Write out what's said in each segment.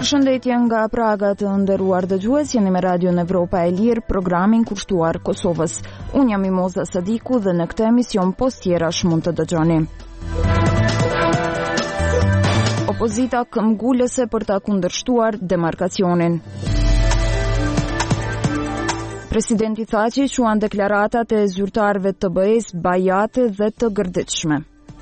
Përshëndetje nga Praga të nderuar dëgjues, jeni me Radion Evropa e Lirë, programin kushtuar Kosovës. Unë jam Mimoza Sadiku dhe në këtë emision post tjerash mund të dëgjoni. Opozita këmbgulëse për ta kundërshtuar demarkacionin. Presidenti Thaçi quan deklaratat e zyrtarëve të BE-s bajate dhe të gërditshme.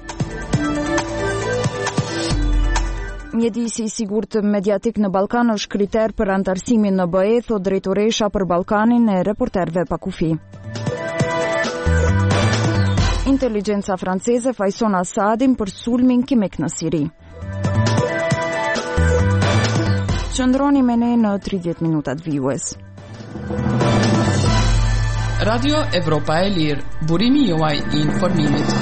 Mjedisi i sigurt mediatik në Ballkan është kriter për antarësimin në BE, thot drejtoresha për Ballkanin e reporterëve pa kufi. Inteligjenca franceze fajson Asadin për sulmin kimik në Siri. Qëndroni me ne në 30 minutat vijues. Radio Evropa e Lirë, burimi juaj i informimit.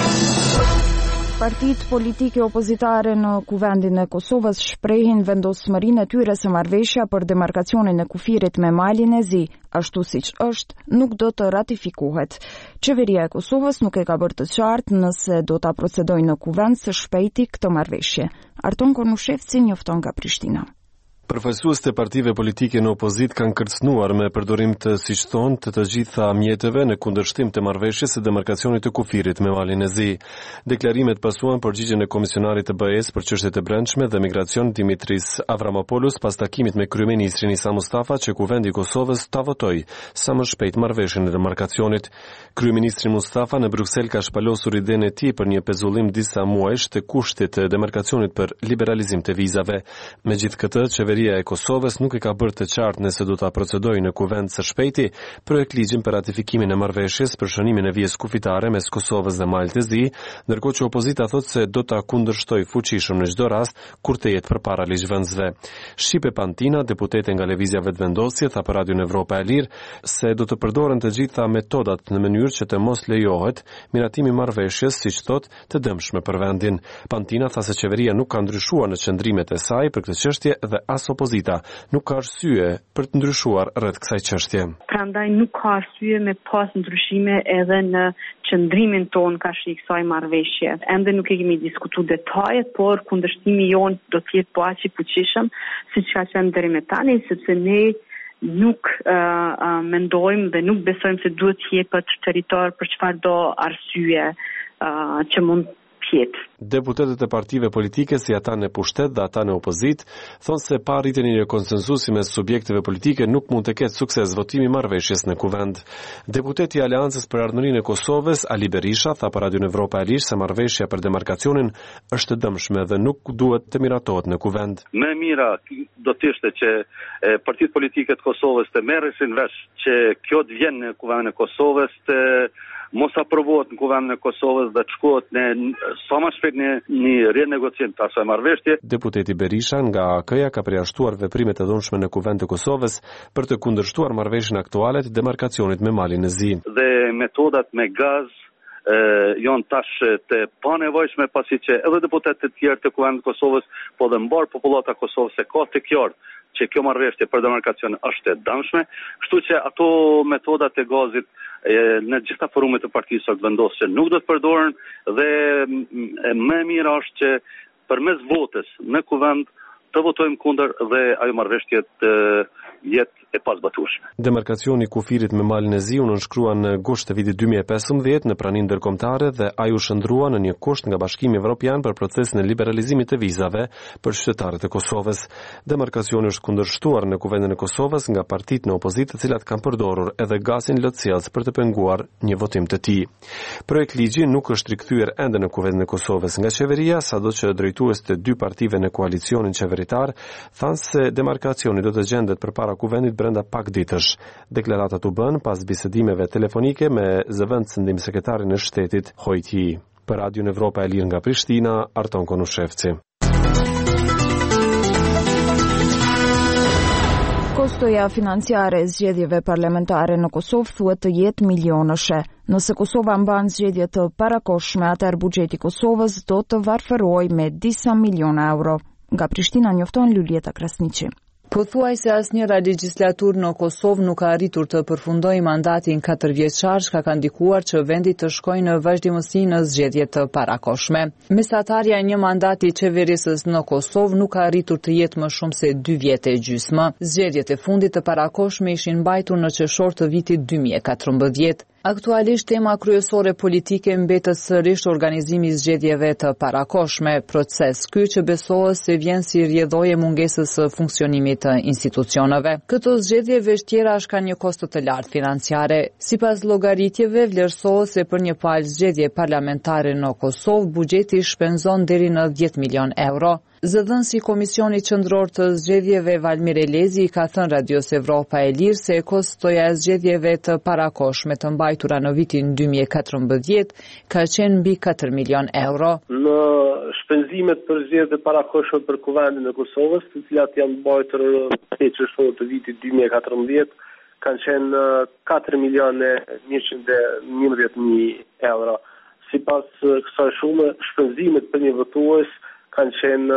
Partitë politike opozitare në kuvendin e Kosovës shprehin vendosmërinë e tyre se marrëveshja për demarkacionin e kufirit me malin e zi, ashtu siç është, nuk do të ratifikohet. Qeveria e Kosovës nuk e ka bërë të qartë nëse do ta procedojë në kuvend së shpejti këtë marrëveshje. Arton Konushevci njofton nga Prishtina. Përfaqësues të partive politike në opozit kanë kërcënuar me përdorim të siç thonë të gjitha mjeteve në kundërshtim të marrëveshjes së demarkacionit të kufirit me malin e zi. Deklarimet pasuan përgjigjen e komisionarit të BE-s për çështjet e brendshme dhe migracion Dimitris Avramopoulos pas takimit me kryeministrin Isa Mustafa që kuvendi i Kosovës ta votoi sa më shpejt marrëveshjen e demarkacionit. Kryeministri Mustafa në Bruksel ka shpalosur idenë e tij për një pezullim disa muajsh të kushtit të demarkacionit për liberalizim të vizave. Megjithatë, Qeveria e Kosovës nuk e ka bërë të qartë nëse do ta procedojë në kuvend së shpejti projekt ligjin për ratifikimin e marrëveshjes për shënimin e vijës kufitare mes Kosovës dhe Malës së Zi, ndërkohë që opozita thotë se do ta kundërshtojë fuqishëm në çdo rast kur të jetë përpara ligjvënësve. Shqipe Pantina, deputete nga Lëvizja Vetëvendosje, tha për Radion Evropa e Lirë se do të përdoren të gjitha metodat në mënyrë që të mos lejohet miratimi i marrëveshjes, siç thotë, të dëmshme për vendin. Pantina tha se qeveria nuk ka ndryshuar në qëndrimet e saj për këtë çështje dhe as opozita nuk ka arsye për të ndryshuar rreth kësaj çështje. Prandaj nuk ka arsye me pas ndryshime edhe në qëndrimin ton ka shi kësaj marrëveshje. Ende nuk e kemi diskutuar detajet, por kundërshtimi jon do të jetë po aq i fuqishëm siç ka qenë deri më tani, sepse ne nuk mendojmë dhe nuk besojmë se duhet të jepet territor për çfarëdo arsye që mund Deputetët e partive politike si ata në pushtet dhe ata në opozit thonë se pa rritjen e konsensusi mes subjekteve politike nuk mund të ketë sukses votimi i marrëveshjes në kuvend. Deputeti i Aleancës për Ardhmërinë e Kosovës, Ali Berisha, tha për Radion Evropa e Lirë se marrëveshja për demarkacionin është dëmshme dhe nuk duhet të miratohet në kuvend. Më mira do të ishte që partitë politike të Kosovës të merreshin vesh që kjo të vjen në kuvendin e Kosovës të mos aprovohet në kuvendin e Kosovës dhe të shkohet në sa më shpejt në një renegocim të asaj marrëveshje. Deputeti Berisha nga AK-ja ka përjashtuar veprimet e dhunshme në kuvend të Kosovës për të kundërshtuar marrëveshjen aktuale të demarkacionit me malin e zi. Dhe metodat me gaz janë tash të panevojshme pasi që edhe deputetët e tjerë të kuvendit të Kosovës, po dhe mbar popullata e Kosovës se ka të qartë që kjo marrëveshje për demarkacion është e dëmshme, kështu që ato metodat e gazit në gjitha forumet e partisë së vendosur që nuk do të përdoren dhe më mirë është që përmes votës në kuvend të votojmë kundër dhe ajo marrëveshje të jetë e pasbatueshme. Demarkacioni i kufirit me malin e zi u nënshkrua në gusht të vitit 2015 në praninë ndërkombëtare dhe ai u shndrua në një kusht nga Bashkimi Evropian për procesin e liberalizimit të vizave për qytetarët e Kosovës. Demarkacioni është kundërshtuar në kuvendin e Kosovës nga partitë në opozitë, të cilat kanë përdorur edhe gazin lotësielës për të penguar një votim të tij. Projekt ligji nuk është rikthyer ende në kuvendin e Kosovës nga qeveria, sadoqë drejtuesit e dy partive në koalicionin qeveritar thanë se demarkacioni do të gjendet përpara kuvendit brenda pak ditësh. Deklaratat u bën pas bisedimeve telefonike me zëvendësndim sekretarin e shtetit Hojti. Për Radion Evropa e Lirë nga Prishtina, Arton Konushevci. Kostoja financiare e zgjedhjeve parlamentare në Kosovë thuhet të jetë milionëshe. Nëse Kosova mban zgjedhje të parakohshme, atëherë buxheti i Kosovës do të varfërojë me disa miliona euro. Nga Prishtina njofton Lulieta Krasniqi. Pothuajse asnjëra legjislatur në Kosovë nuk ka arritur të përfundojë mandatin 4 vjeçar, shka ka ndikuar që vendi të shkojë në vazhdimësi në zgjedhje të parakohshme. Mesatarja e një mandati qeverisës në Kosovë nuk ka arritur të jetë më shumë se 2 vjet e gjysmë. Zgjedhjet e fundit të parakohshme ishin mbajtur në qershor të vitit 2014. Aktualisht tema kryesore politike mbetet sërish organizimi i zgjedhjeve të parakohshme, proces ky që besohet se vjen si rrjedhojë mungesës së funksionimit të institucioneve. Këto zgjedhje vështira kanë një kosto të lartë financiare. Sipas llogaritjeve vlerësohet se për një palë zgjedhje parlamentare në Kosovë buxheti shpenzon deri në 10 milion euro. Zëdhënësi i Komisionit Qendror të Zgjedhjeve Valmir Elezi ka thënë Radios Evropa e Lirë se kostoja e zgjedhjeve të parakohshme të mbajtura në vitin 2014 ka qenë mbi 4 milion euro. Në shpenzimet për zgjedhjet e parakohshme për Kuvendin e Kosovës, të cilat janë mbajtur në qershor të vitit 2014, kanë qenë 4 milionë 111.000 euro. Sipas kësaj sume, shpenzimet për një votues kanë qenë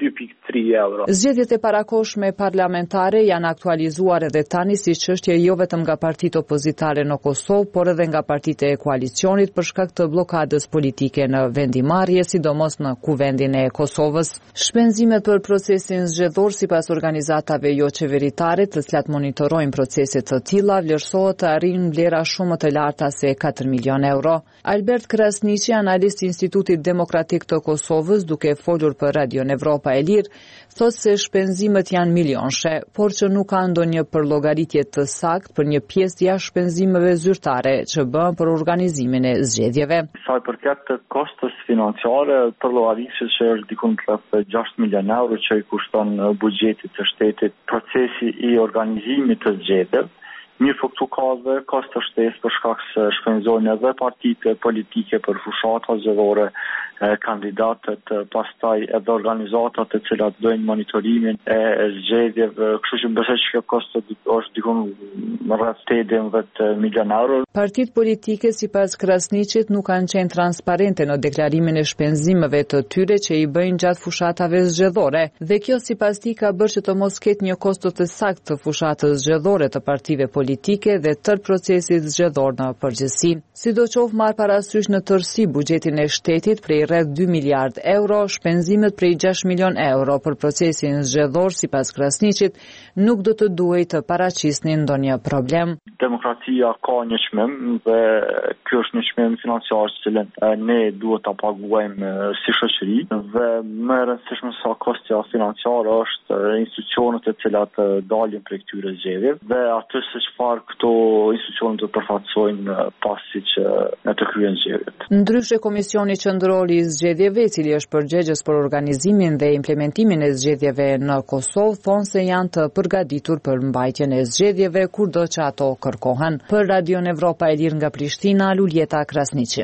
2.3 euro. Zgjedhjet e parakohshme parlamentare janë aktualizuar edhe tani si çështje jo vetëm nga partitë opozitare në Kosovë, por edhe nga partitë e koalicionit për shkak të blokadës politike në vendimarrje, sidomos në Kuvendin e Kosovës. Shpenzimet për procesin zgjedhor sipas organizatave jo qeveritare, të cilat monitorojnë procese të tilla, vlerësohet të arrijnë vlera shumë më të larta se 4 milion euro. Albert Krasniqi, analist i Institutit Demokratik të Kosovës, duke folur për Radion Evropa e Lirë, thot se shpenzimet janë milionshe, por që nuk ka ndonjë përllogaritje të saktë për një pjesë jashtë shpenzimeve zyrtare që bëhen për organizimin e zgjedhjeve. Sa i përket të kostos financiare, përllogaritet që është diku rreth 6 milion euro që i kushton buxhetit të shtetit procesi i organizimit të zgjedhjeve. Mirë, këtu ka dhe kosto shtesë për shkak se shpenzojnë edhe partitë politike për fushata zgjedhore, kandidatët, pastaj edhe organizatat të cilat bëjnë monitorimin e zgjedhjeve, kështu që besoj që kjo kosto është diku rreth 18 milion euro. Partitë politike sipas Krasniqit nuk kanë qenë transparente në deklarimin e shpenzimeve të tyre që i bëjnë gjatë fushatave zgjedhore, dhe kjo sipas tij ka bërë që të mos ketë një kosto të saktë të fushatës zgjedhore të partive politike dhe tërë procesit zgjedhor në përgjithësi. Sidoqoftë marr parasysh në tërësi buxhetin e shtetit prej rreth 2 miliard euro, shpenzimet prej 6 milion euro për procesin zgjedhor sipas Krasniqit nuk do të duhej të paraqisnin ndonjë problem. Demokracia ka një çmim dhe ky është një çmim financiar që ne duhet ta paguajmë si shoqëri dhe më e rëndësishme sa kostja financiare është institucionet e cilat dalin prej këtyre zgjedhjeve dhe atë se çfarë këto institucione do të përfaqësojnë pasi që në të kryen zgjedhjet. Ndryshe Komisioni Qendror i Zgjedhjeve, i cili është përgjegjës për organizimin dhe implementimin e zgjedhjeve në Kosovë, thonë se janë të përgatitur për mbajtjen e zgjedhjeve kurdo që ato kërkohen. Për Radion Evropa e Lirë nga Prishtina, Luljeta Krasniqi.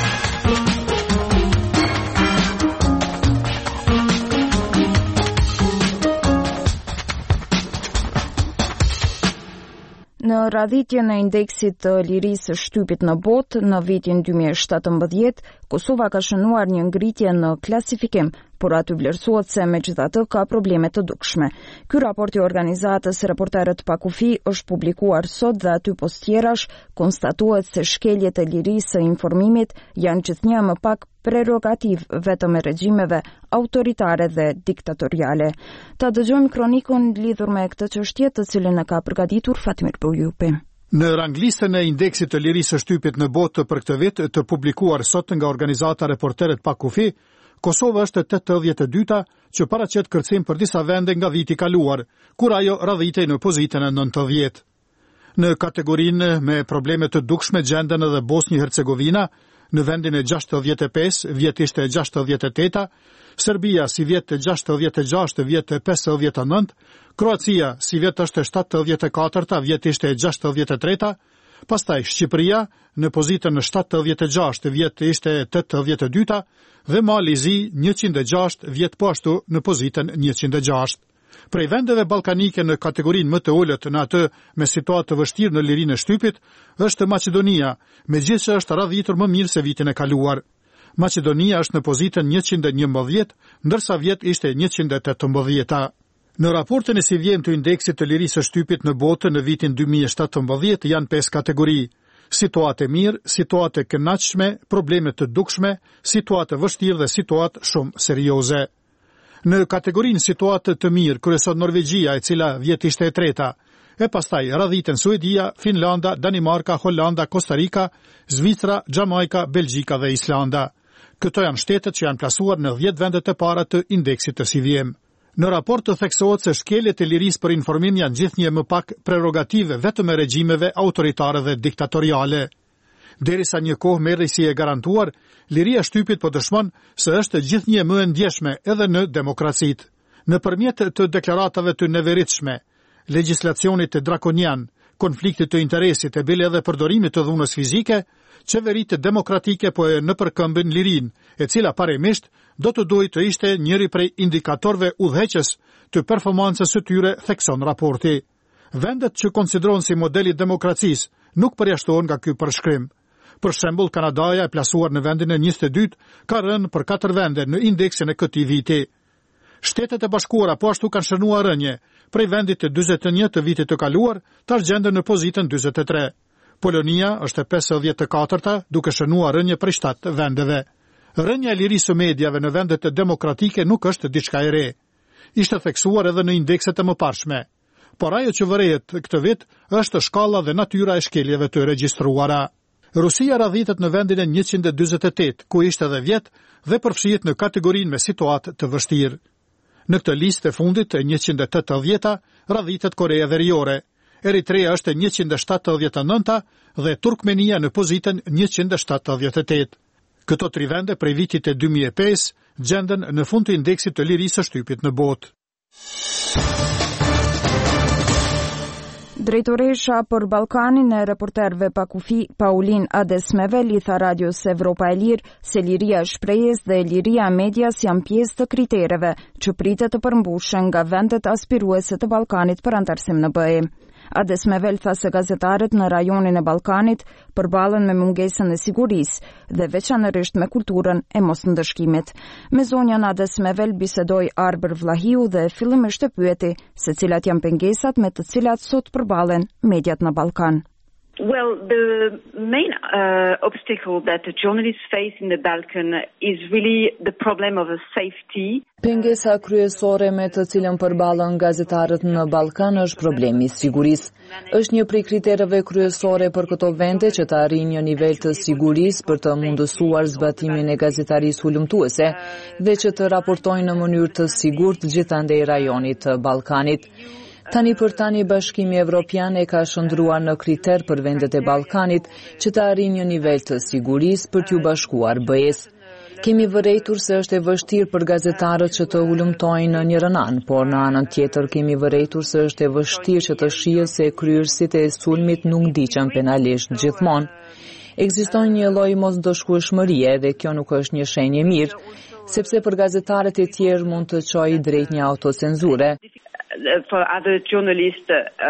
Në radhitjen e indeksit të lirisë së shtypit në botë në vitin 2017, Kosova ka shënuar një ngritje në klasifikim, por aty vlerësohet se megjithatë ka probleme të dukshme. Ky raport i organizatës Reporterët pa kufi është publikuar sot dhe aty post tjerash konstatohet se shkeljet e lirisë së informimit janë gjithnjë më pak prerogativ vetëm e regjimeve autoritare dhe diktatoriale. Ta dëgjojmë kronikën lidhur me këtë çështje, të cilën e ka përgatitur Fatmir Bujupi. Në ranglistën e indeksit të lirisë së shtypit në botë për këtë vit, të publikuar sot nga organizata Reporterët pa kufi, Kosova është 82-ta që paraqet kërcim për disa vende nga viti kaluar, kur ajo radhitej në pozitën e 90. Në kategorinë me probleme të dukshme gjenden edhe Bosnjë-Hercegovina, në vendin e 65, vjet ishte 68, Serbia si vjet 66, vjet 59, Kroacia si vjet është 74, vjet ishte 63, pastaj Shqipëria në pozitën 76, vjet ishte 82, dhe Malizi 106, vjet po ashtu në pozitën 106. Prej vendeve balkanike në kategorinë më të ulët në atë me situatë të vështirë në lirinë e shtypit është Maqedonia, megjithëse është radhitur më mirë se vitin e kaluar. Maqedonia është në pozitën 111, ndërsa vjet ishte 118. Në raportin e si vjen të indeksit të lirisë së shtypit në botë në vitin 2017 janë 5 kategori: situatë mirë, situatë kënaqshme, probleme të dukshme, situatë vështirë dhe situatë shumë serioze. Në kategorinë situatë të mirë kryeson Norvegjia, e cila vjet ishte e treta, e pastaj radhiten Suedia, Finlanda, Danimarka, Holanda, Kostarika, Zvicra, Jamajka, Belgjika dhe Islanda. Këto janë shtetet që janë plasuar në 10 vendet e para të indeksit të CVM. Në raport të theksohet se shkeljet e lirisë për informim janë gjithnjë më pak prerogative vetëm e regjimeve autoritare dhe diktatoriale. Derisa një kohë merri si e garantuar, liria shtypit po dëshmon se është gjithnjë më e ndjeshme edhe në demokracitë. Nëpërmjet të deklaratave të neveritshme, legjislacionit të drakonian, konfliktit të interesit e bile edhe përdorimit të dhunës fizike, qeveritë demokratike po e nëpërkëmbin lirin, e cila paremisht do të duhet të ishte njëri prej indikatorëve udhëheqës të performancës së tyre, thekson raporti. Vendet që konsiderohen si modeli i demokracisë nuk përjashtohen nga ky përshkrim. Për shembull, Kanadaja e plasuar në vendin e 22 ka rënë për 4 vende në indeksin e këtij viti. Shtetet e Bashkuara po ashtu kanë shënuar rënje, prej vendit të 41 të vitit të kaluar, tash gjenden në pozitën 43. Polonia është e 54-ta, duke shënuar rënje prej 7 vendeve. Rënja e lirisë së mediave në vendet demokratike nuk është diçka e re. Ishte theksuar edhe në indekset e mëparshme. Por ajo që vërehet këtë vit është shkalla dhe natyra e shkeljeve të regjistruara. Rusia radhitet në vendin e 148, ku ishte edhe vjet dhe përfshihet në kategorinë me situatë të vështirë. Në këtë listë e fundit e 180-ta radhitet Korea Veriore. Eritrea është e 179 dhe Turkmenia në pozitën 178. Këto 3 vende prej vitit e 2005 gjenden në fund të indeksit të lirisë së shtypit në botë. Drejtoresha për Ballkanin e reporterëve pa kufi Paulin Adesmevel i tha Radios Evropa e Lirë se liria e shprehjes dhe liria e medias janë pjesë të kritereve që pritet të përmbushen nga vendet aspiruese të Ballkanit për antarësim në BE. Adesmevel tha se gazetarët në rajonin e Ballkanit përballen me mungesën e sigurisë dhe veçanërisht me kulturën e mosndëshkimit. Me zonjën Adesmevel bisedoi Arber Vlahiu dhe fillimisht e pyeti se cilat janë pengesat me të cilat sot përballen mediat në Ballkan. Well, the main obstacle that the journalists face in the Balkan is really the problem of safety. Pengesa kryesore me të cilën përballen gazetarët në Ballkan është problemi i sigurisë. Është një prej kritereve kryesore për këto vende që të arrijnë një nivel të sigurisë për të mundësuar zbatimin e gazetarisë hulumtuese dhe që të raportojnë në mënyrë të sigurt gjithandej rajonit të Ballkanit. Tani për tani Bashkimi Evropian e ka shndruar në kriter për vendet e Ballkanit që të arrijnë një nivel të sigurisë për t'u bashkuar BE-s. Kemi vërejtur se është e vështirë për gazetarët që të hulumtojnë në njërin anë, por në anën tjetër kemi vërejtur se është e vështirë që të shihet se kryerësit e sulmit nuk ndiqen penalisht gjithmonë. Ekziston një lloj mosdëshkueshmërie dhe kjo nuk është një shenjë mirë, sepse për gazetarët e tjerë mund të çojë drejt një autocenzure. For other journalists,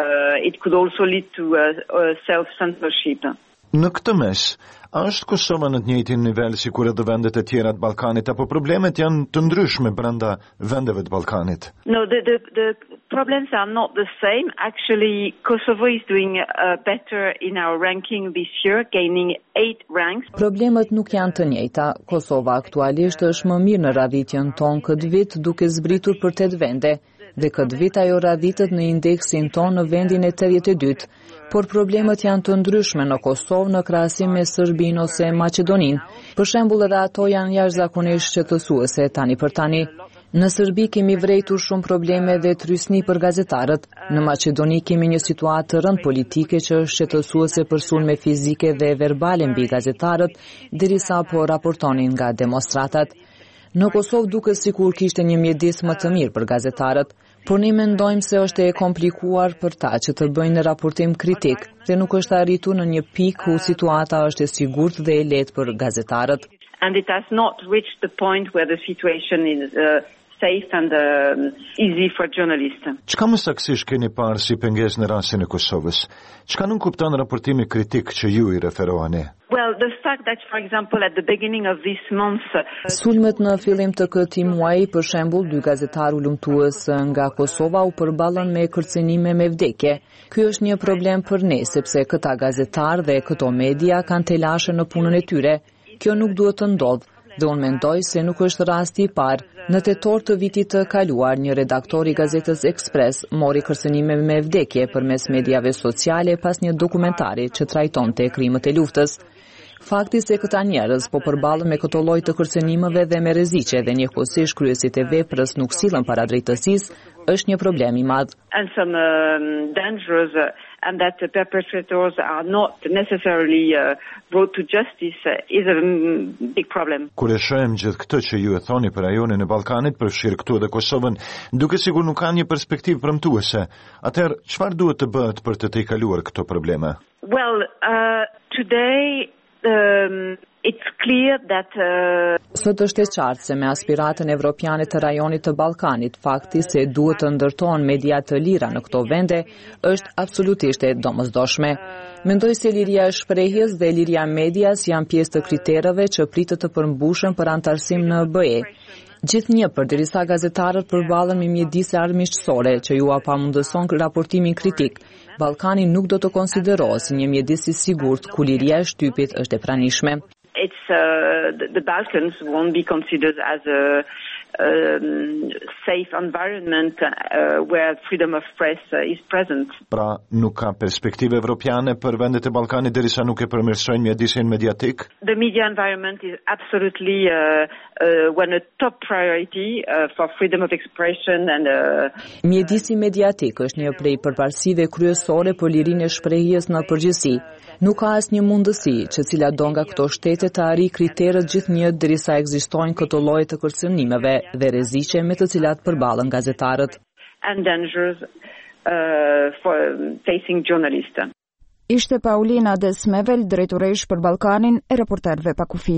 it could also lead to self-censorship. Në këtë mes, është Kosova në të njëjtin nivel si kur edhe vendet e tjera të Ballkanit, apo problemet janë të ndryshme brenda vendeve të Ballkanit? No, the problems are not the same. Actually, Kosovo is doing better in our ranking this year, gaining 8 ranks. Problemet nuk janë të njëjta. Kosova aktualisht është më mirë në radhitjen tonë këtë vit duke zbritur për 8 vende. Dhe këtë vit ajo radhitet në indeksin ton në vendin e 82, por problemet janë të ndryshme në Kosovë në krahasim me Serbinë ose Maqedoninë. Për shembull, edhe ato janë jashtëzakonisht shqetësuese tani për tani. Në Serbi kemi vrejtur shumë probleme dhe trysni për gazetarët. Në Maqedoni kemi një situatë të rënd politike që është shqetësuese për sulme fizike dhe verbale mbi gazetarët, derisa po raportonin nga demonstratat. Në Kosovë duket sikur kishte një mjedis më të mirë për gazetarët, por ne mendojmë se është e komplikuar për ta që të bëjnë raportim kritik dhe nuk është arritur në një pikë ku situata është e sigurt dhe e lehtë për gazetarët. And it has not reached the point where the situation is safe and easy for journalists. Çka më saktësisht keni parë si pengesë në rastin e Kosovës? Çka nuk kupton raportimi kritik që ju i referoani? Sulmet në fillim të këtij muaji, për shembull, 2 gazetarë ulëmtues nga Kosova u përballën me kërcënime me vdekje. Ky është një problem për ne, sepse këta gazetarë dhe këto media kanë telashe në punën e tyre. Kjo nuk duhet të ndodhë, dhe unë mendoj se nuk është rasti i parë. Në tetor të vitit të kaluar, një redaktor i gazetës Express mori kërcënime me vdekje përmes mediave sociale pas një dokumentari që trajtonte krimët e luftës. Fakti se këta njerëz po përballen me këto lloj të kërcënimeve dhe me rreziqe dhe njëkohësisht kryesit e veprës nuk sillen para drejtësisë, është një problem i madh. And that the perpetrators are not necessarily brought to justice is a big problem. Kur e shohim gjithë këtë që ju e thoni për rajonin e Ballkanit, përfshirë këtu dhe Kosovën, duke sigur nuk ka një perspektivë premtuese. Atëherë, çfarë duhet të bëhet për të tejkaluar këto probleme? Well, today it's clear that Sot është e qartë se me aspiratën evropiane të rajonit të Ballkanit, fakti se duhet të ndërtohen media të lira në këto vende është absolutisht e domosdoshme. Mendoj se liria e shprehjes dhe liria e medias janë pjesë të kritereve që pritet të përmbushen për antarësim në BE. Gjithnjë përderisa gazetarët përballen me mjedise armiqësore që ju pamundëson raportimin kritik, Ballkani nuk do të konsiderohet si një mjedis i sigurt ku liria e shtypit është e pranishme. The Balkans won't be considered as a safe environment where freedom of press is present. Pra, nuk ka perspektive evropiane për vendet e Ballkanit derisa nuk e përmirësojnë mjedisin mediatik? The media environment is absolutely one a top priority for freedom of expression and Mjedisi mediatik është një prej përparësive kryesore për lirinë e shprehjes në përgjithësi. Nuk ka asnjë mundësi që cila do nga këto shtete të arrijë kriteret gjithnjë derisa ekzistojnë këto lloje të kërcënimeve dhe rreziqe me të cilat përballen gazetarët. And dangers for facing journalists. Ishte Paulina Desmevel, drejtoresh për Ballkanin e Reporterëve pa kufi.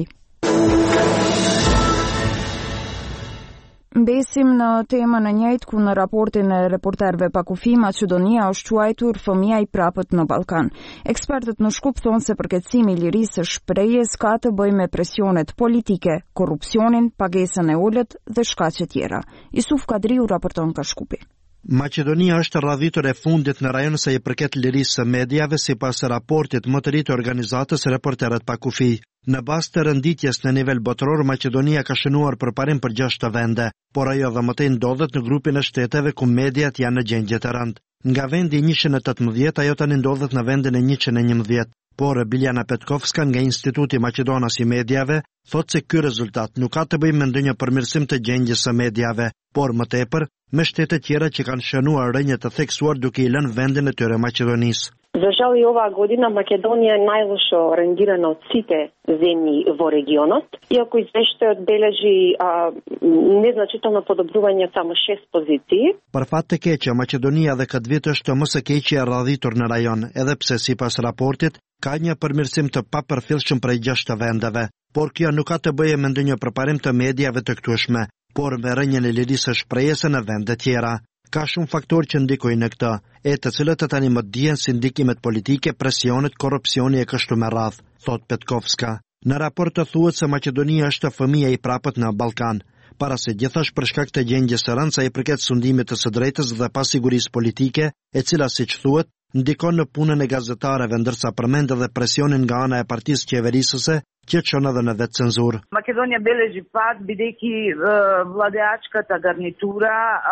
Mbesim në temën e njëjtë ku në raportin e Reporterëve pa kufi Maqedonia është quajtur fëmia i prapët në Ballkan. Ekspertët në Shkup thonë se përkeqësimi i lirisë së shprehjes ka të bëjë me presionet politike, korrupsionin, pagesën e ulët dhe shkaqe tjera. Isuf Kadriu raporton nga Shkupi. Maqedonia është radhitur e fundit në rajon sa i përket lirisë së mediave sipas raportit më të ri të organizatës Reporterët pa kufi. Në bazë të renditjes në nivel botëror, Maqedonia ka shënuar përparim për 6 vende, por ajo dhe mëtej ndodhet në grupin e shteteve ku mediat janë në gjendje të rëndë. Nga vendi 118, ajo tani ndodhet në vendin e 111. Por Biljana Petkovska nga Instituti Maqedonas i Mediave thotë se ky rezultat nuk ka të bëjë me ndonjë përmirësim të gjendjes së mediave, por më tepër me shtete tjera që kanë shënuar rënje të theksuar duke i lënë vendin e tyre Maqedonisë. За жал и оваа година Македонија е најлошо рангирана од сите земји во регионот, иако извештајот бележи незначително подобрување само 6 позиции. Për fat të keq, Maqedonia dhe këtë vit është më së keqja e radhitur në rajon, edhe pse sipas raportit ka një përmirësim të papërfillshëm prej 6 vendeve, por kjo nuk ka të bëjë me ndonjë përparim të mediave të këtueshme, por me rënjen e lirisë së shprehjes në vende tjera. Ka shumë faktorë që ndikojnë në këtë, e të cilët tani më dihen si ndikimet politike, presionet, korrupsioni e kështu me radhë, thot Petkovska. Në raport të thuhet se Maqedonia është fëmia i prapët në Ballkan, para se gjithashtu për shkak të gjendjes së rëndë sa i përket sundimit të së drejtës dhe pasigurisë politike, e cila siç thuhet ndikon në punën e gazetarëve, ndërsa përmend edhe presionin nga ana e partisë qeverisëse që çon edhe në vetë cenzurë. Македонија бележи пад бидејќи владеачката гарнитура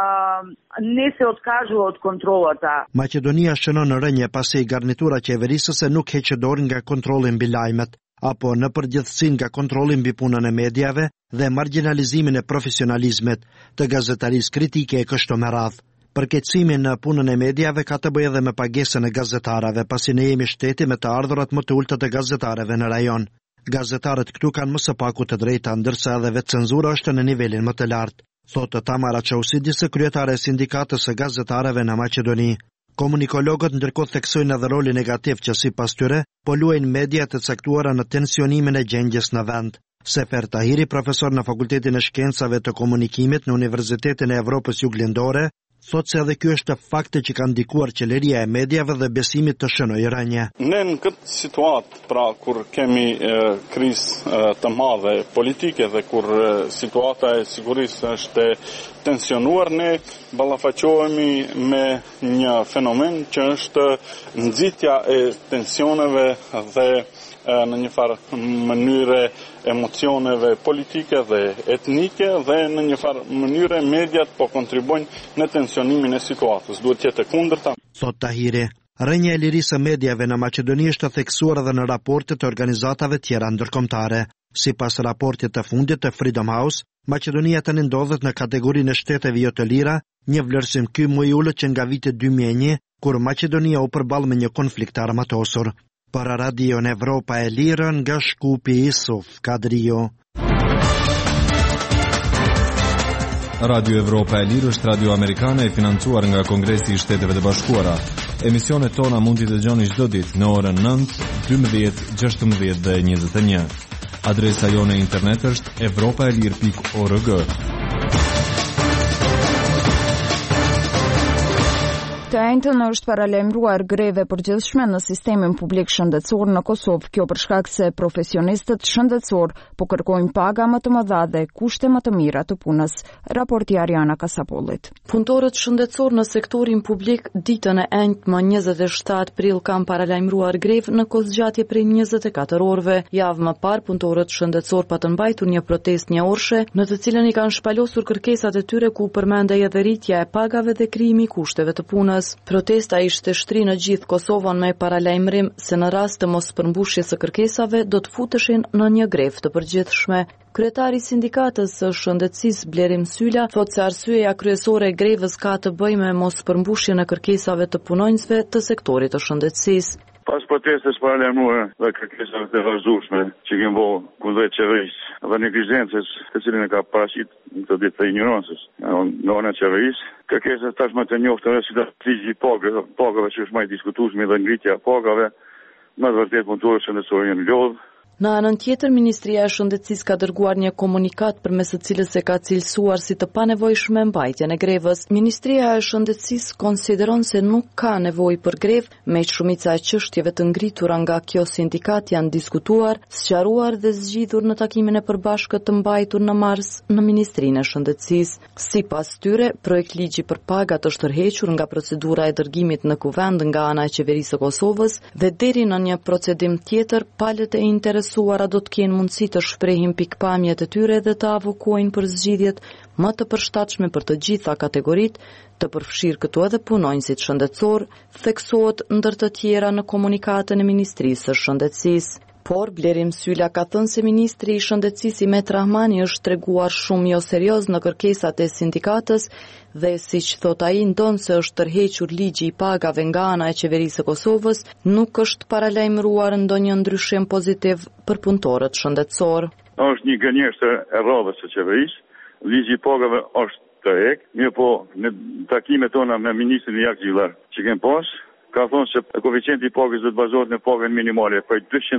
не се откажува од контролата. Maqedonia shënon rënje pasi garnitura qeverisëse nuk heqë dorë nga kontrolli mbi lajmet, apo në përgjithësi nga kontrolli mbi punën e mediave dhe marginalizimin e profesionalizmit të gazetarisë kritike e kështu me radhë. Përkeqësimi në punën e mediave ka të bëjë edhe me pagesën e gazetarëve, pasi ne jemi shteti me të ardhurat më të ulta të gazetarëve në rajon. Gazetarët këtu kanë më së paku të drejta, ndërsa edhe vetë cenzura është në nivelin më të lartë, thotë Tamara Çausidis, kryetare e sindikatës së gazetarëve në Maqedoni. Komunikologët ndërkohë theksojnë edhe rolin negativ që sipas tyre po luajnë mediat e caktuara në tensionimin e gjendjes në vend. Sefer Tahiri, profesor në Fakultetin e Shkencave të Komunikimit në Universitetin e Evropës Juglindore, thot se edhe ky është fakti që ka ndikuar qeveria e mediave dhe besimit të shënojë rënje. Ne në këtë situatë, pra kur kemi krizë të madhe politike dhe kur situata e sigurisë është tensionuar, ne ballafaqohemi me një fenomen që është nxitja e tensioneve dhe në një farë mënyre emocioneve politike dhe etnike dhe në një farë mënyre mediat po kontribojnë në tensionimin e situatës. Duhet të jetë e kundërta. Thot Tahiri, rënja e lirisë së mediave në Maqedoni është theksuar edhe në raportet e organizatave tjera ndërkombëtare. Sipas raportit të fundit të Freedom House, Maqedonia tani ndodhet në kategorinë e shteteve jo të lira, një vlerësim ky më i ulët që nga viti 2001, kur Maqedonia u përball me një konflikt armatosur. Për Radion Evropa e Lirë nga Shkupi Isuf Kadrio. Radio Evropa e Lirë është radio amerikane e financuar nga Kongresi i Shteteve të Bashkuara. Emisionet tona mund t'i dëgjoni çdo ditë në orën 9, 12, 16 dhe 21. Adresa jone internet është europaelir.org. Të njëjtën është paralajmëruar greve përgjithshme në sistemin publik shëndetësor në Kosovë, kjo për shkak se profesionistët shëndetësor po kërkojnë paga më të mëdha dhe kushte më të mira të punës. Raporti Ariana Kasapollit. Punëtorët shëndetësor në sektorin publik ditën e enjtë më 27 prill kanë paralajmëruar grevë në kozgjatje prej 24 orëve. Javë më parë punëtorët shëndetësor pa të mbajtur një protestë njohërshe, në të cilën i kanë shpalosur kërkesat e tyre ku përmendej edhe rritja e pagave dhe krijimi i kushteve të punës. Protesta ishte shtri në gjithë Kosovën me paralajmërim se në rast të mos përmbushjes së kërkesave do të futeshin në një grevë të përgjithshme. Kryetari i sindikatës së shëndetësisë Blerim Sylla thotë se arsyeja kryesore e grevës ka të bëjë me mos përmbushjen e kërkesave të punonjësve të sektorit të shëndetësisë. Pas protestës paralajmëruara dhe kërkesave të vazhdueshme që kemi bërë kundrejt qeverisë dhe neglizhencës të cilën e ka paraqitur në këtë ditë të ignorancës nga ana e qeverisë, kërkesat tashmë të njohura si ligji i pagave që është më i diskutueshëm dhe ngritja e pagave, më të vërtetë punëtorët shëndetësor janë lodh. Në anën tjetër, Ministria e Shëndetësisë ka dërguar një komunikat përmes së cilës e ka cilësuar si të panevojshme mbajtjen e grevës. Ministria e Shëndetësisë konsideron se nuk ka nevojë për grevë, me shumica e çështjeve të ngritura nga kjo sindikat janë diskutuar, sqaruar dhe zgjidhur në takimin e përbashkët të mbajtur në mars në Ministrinë e Shëndetësisë. Sipas tyre, projekt ligji për pagat është tërhequr nga procedura e dërgimit në kuvend nga ana e qeverisë së Kosovës dhe deri në një procedim tjetër, palët e interesuara do të kenë mundësi të shprehin pikpamjet e tyre dhe të avokojnë për zgjidhjet më të përshtatshme për të gjitha kategoritë, të përfshirë këtu edhe punonjësit shëndetësor, theksohet ndër të tjera në komunikatën e Ministrisë së Shëndetësisë. Por Blerim Sylla ka thënë se ministri i Shëndetësisë Imet Rahmani është treguar shumë jo serioz në kërkesat e sindikatës dhe siç thot ai, ndonë se është tërhequr ligji i pagave nga ana e qeverisë së Kosovës, nuk është paralajmëruar ndonjë ndryshim pozitiv për punëtorët shëndetësor. Është një gënjeshtër e rrodhës së qeverisë. Ligji i pagave është tërheq, mirë po në takimet tona me ministrin Jak Xhillar që kemi pas, ka thonë se koeficienti i pagës do të bazohet në pagën minimale prej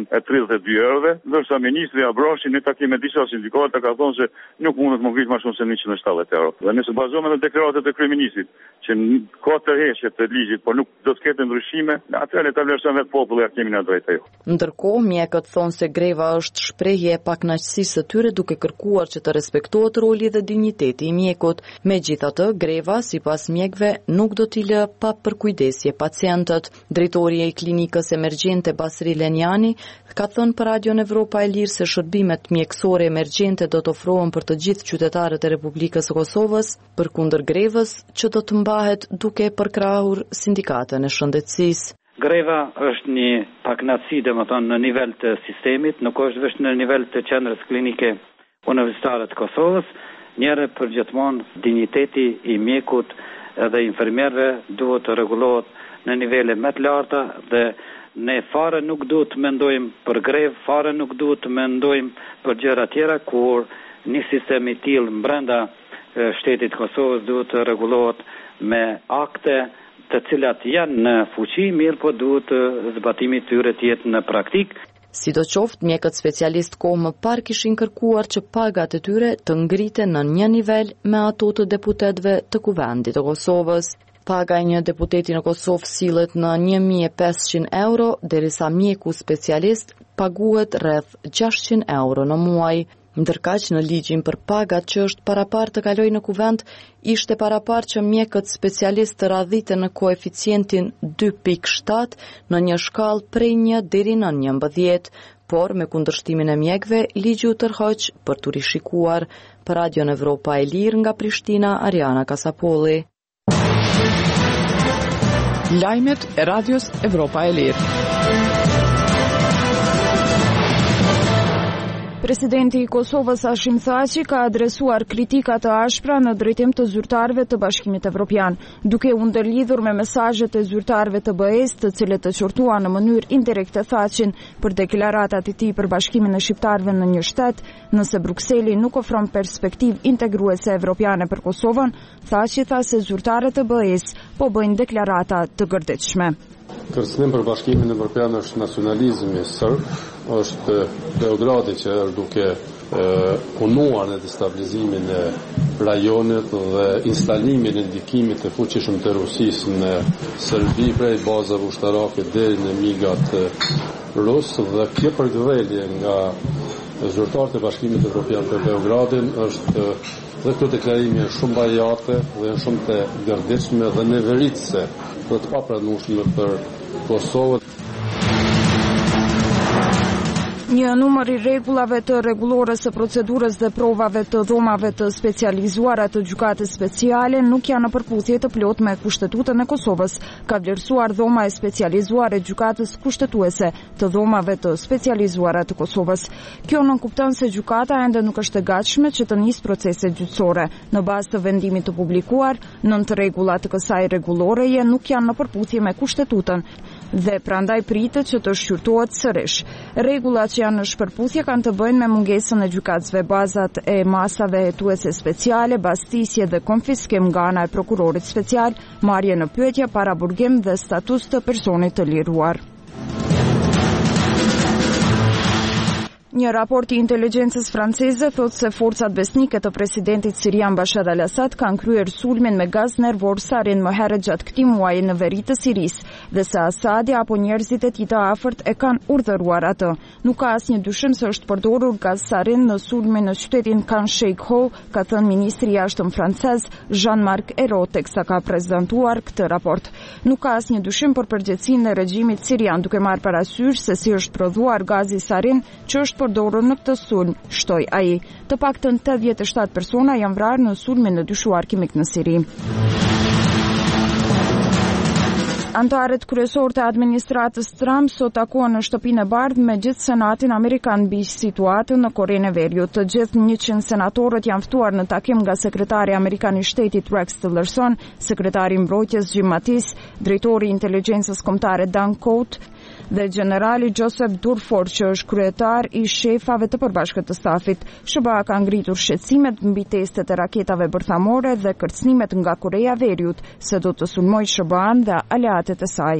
232 eurove, ndërsa ministri Abrashi në takim me disa sindikata ka thonë se nuk mundet më ngrit më shumë se 170 euro. Dhe nëse bazohemi në deklaratat e kryeministrit që ka tërheqje të ligjit, por nuk do të ketë ndryshime, atëherë ta vlerësojmë vetë populli ja kemi në drejtë ajo. Ndërkohë, mjekët thonë se greva është shprehje e pakënaqësisë së tyre duke kërkuar që të respektohet roli dhe dinjiteti i mjekut. Megjithatë, greva sipas mjekëve nuk do t'i lë pa përkujdesje pacientët. Drejtori i klinikës emergjente Basri Lenjani ka thënë për Radion Evropa e Lirë se shërbimet mjekësore emergjente do të ofrohen për të gjithë qytetarët e Republikës së Kosovës, përkundër grevës që do të mbahet duke përkrahur sindikatën e shëndetësisë. Greva është një pakënaqësi, domethënë në nivel të sistemit, nuk është vetëm në nivel të qendrës klinike universitare të Kosovës, njëherë përgjithmonë dinjiteti i mjekut dhe infermierëve duhet të rregullohet në nivele më të larta dhe ne fare nuk duhet të mendojmë për grevë, fare nuk duhet të mendojmë për gjëra tjera, kur një sistem i tillë brenda shtetit Kosovës duhet të rregullohet me akte të cilat janë në fuqi, mirë po duhet zbatimi tyre të jetë në praktik. Sidoqoftë, mjekët specialist kohë më parë kishin kërkuar që pagat e tyre të ngriten në një nivel me ato të deputetëve të Kuvendit të Kosovës. Paga e një deputeti në Kosovë sillet në 1.500 euro, derisa mjeku specialist paguhet rreth 600 euro në muaj. Ndërkaq në ligjin për pagat që është parapar të kaloj në Kuvend, ishte parapar që mjekët specialist të radhiten në koeficientin 2.7 në një shkallë prej 1 deri në 11, por me kundërshtimin e mjekëve, ligji u tërhoq për tu rishikuar. Për Radion Evropa e Lirë nga Prishtina, Ariana Kasapolli. Lajmet e Radios Evropa e Lirë. Presidenti i Kosovës Hashim Thaçi ka adresuar kritika të ashpra në drejtim të zyrtarëve të Bashkimit Evropian, duke u ndërlidhur me mesazhet e zyrtarëve të BE-s, të cilët e qortuan në mënyrë indirekte Thaçin për deklaratat e tij për bashkimin e shqiptarëve në një shtet. Nëse Brukseli nuk ofron perspektivë integruese evropiane për Kosovën, Thaçi tha se zyrtarët e BE-s po bëjnë deklarata të gërditshme. Kërcënim për bashkimin evropian është nacionalizmi serb, është Beogradi që është duke punuar në destabilizimin e rajonit dhe instalimin e ndikimit të fuqishëm të Rusisë në Serbi prej bazave ushtarake deri në migat rusë, dhe kjo përgdhelje nga zyrtarët e Bashkimit Evropian për Beogradin është dhe këto deklarime janë shumë bajate dhe janë shumë të gërditshme dhe neveritëse për të papranueshme për Kosovën. Një numër i rregullave të rregullores së procedurës dhe provave të dhomave të specializuara të gjykatës speciale nuk janë në përputhje të plotë me Kushtetutën e Kosovës, ka vlerësuar dhoma e specializuar e gjykatës kushtetuese të dhomave të specializuara të Kosovës. Kjo nënkupton se gjykata ende nuk është e gatshme që të nisë procese gjyqësore. Në bazë të vendimit të publikuar, 9 rregulla të kësaj rregulloreje nuk janë në përputhje me Kushtetutën dhe prandaj pritet që të shqyrtohet sërish. Rregullat që janë në shpërputhje kanë të bëjnë me mungesën e gjykatësve, bazat e masave hetuese speciale, bastisje dhe konfiskim nga ana e prokurorit special, marrje në pyetje, paraburgim dhe status të personit të liruar. Një raport i inteligjencës franceze thot se forcat besnike të presidentit sirian Bashar al-Assad kanë kryer sulmin me gaz nervor sarin më herët gjatë këtij muaji në veri të Sirisë, dhe se Asadi apo njerëzit e tij të afërt e kanë urdhëruar atë. Nuk ka asnjë dyshim se është përdorur gaz sarin në sulmin në qytetin Khan Sheikhoun, ka thënë ministri i jashtëm francez Jean-Marc Ayrault teksa ka prezantuar këtë raport. Nuk ka asnjë dyshim për përgjegjësinë e regjimit sirian, duke marrë parasysh se si është prodhuar gazi sarin që është përdorur në këtë sulm, shtoi ai. Të paktën 87 persona janë vrarë në sulmin e dyshuar kimik në Siri. Antarët kryesor të administratës Trump sot takuan në shtëpinë e bardhë me gjithë senatin amerikan mbi situatën në Korenë e Veriut. Të gjithë 100 senatorët janë ftuar në takim nga sekretari amerikan i shtetit Rex Tillerson, sekretari i mbrojtjes Jim Mattis, drejtori i inteligjencës kombëtare Dan Coats dhe generali Joseph Durford, që është kryetar i shefave të përbashkët të stafit. SBA ka ngritur shqetësimet mbi testet e raketave bërthamore dhe kërcënimet nga Koreja e Veriut se do të sulmojë SBA-n dhe aleatet e saj.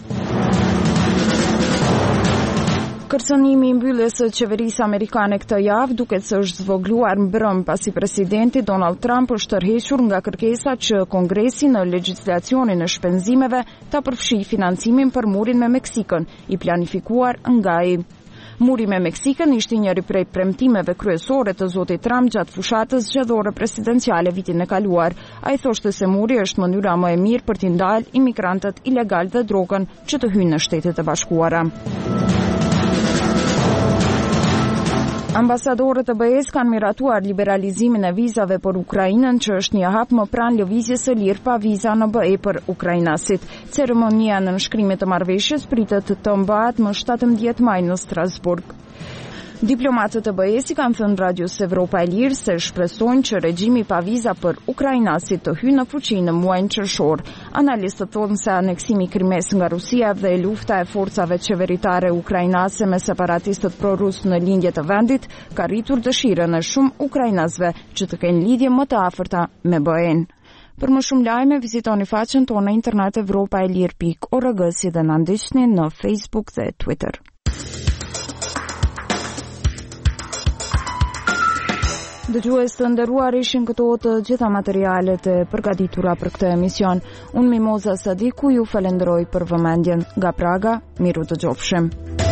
Kërcënimi i mbylljes së qeverisë amerikane këtë javë duket se është zvogluar mbrëm pasi presidenti Donald Trump është tërhequr nga kërkesa që Kongresi në legjislacionin e shpenzimeve ta përfshijë financimin për murin me Meksikën, i planifikuar nga ai. Muri me Meksikën ishte njëri prej premtimeve kryesore të zotit Trump gjatë fushatës zgjedhore presidenciale vitin e kaluar. Ai thoshte se muri është mënyra më e mirë për t'i ndalë imigrantët ilegal dhe drogën që të hyjnë në Shtetet e Bashkuara. Ambasadorët e BE-s kanë miratuar liberalizimin e vizave për Ukrainën, që është një hap më pranë lëvizjes së lirë pa viza në BE për ukrainasit. Ceremonia në nënshkrimit të marrëveshjes pritet të mbahet më 17 maj në Strasburg. Diplomatët e BE-s i kanë thënë Radios Evropa e Lirë se shpresojnë që regjimi pa viza për ukrainasit të hyjë në fuqi në muajin qershor. Analistët thonë se aneksimi i Krimes nga Rusia dhe lufta e forcave qeveritare ukrainase me separatistët pro-rus në lindje të vendit ka rritur dëshirën e shumë ukrainasve që të kenë lidhje më të afërta me BE-n. Për më shumë lajme, vizitoni faqen tonë internet evropaelir.org si dhe na ndiqni në Facebook dhe Twitter. Dëgjues të nderuar, ishin këto të gjitha materialet e përgatitura për këtë emision. Unë Mimoza Sadiku ju falenderoj për vëmendjen. Nga Praga, miru dëgjofshim.